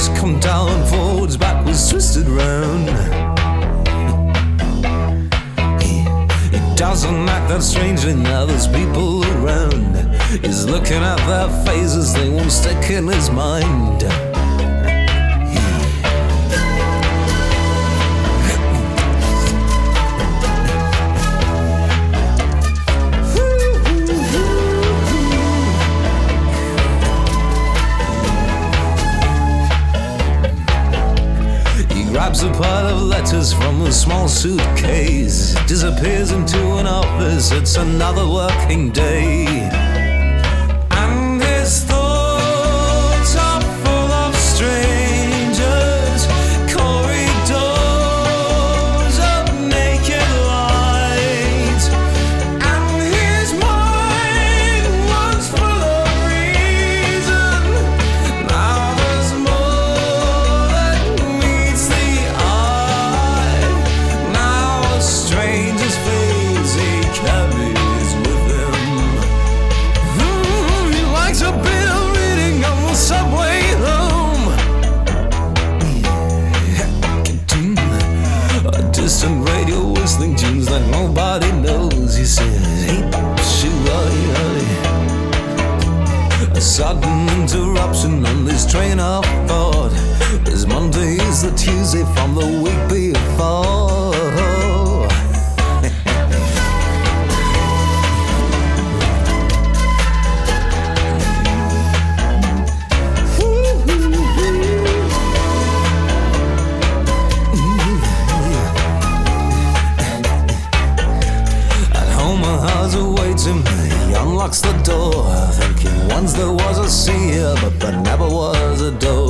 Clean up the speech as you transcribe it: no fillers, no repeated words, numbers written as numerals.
He's come down, forwards, backwards, twisted round. He doesn't act that strangely now there's people around. He's looking at their faces, they won't stick in his mind. Grabs a pile of letters from a small suitcase, disappears into an office, it's another working day. And his thoughts are full of strangers, corridors of naked light. And his mind was full of reason. Now there's more that meets the eye. Now a stranger's face he carries with him. He likes a bit of reading on the subway home. A distant radio whistling tunes that nobody knows. He says, hey, a sudden interruption on this train of thought. This Monday is the Tuesday from the week before. At home, a house awaits him. He unlocks the door, thinking once there was a sea here, but there never was a door.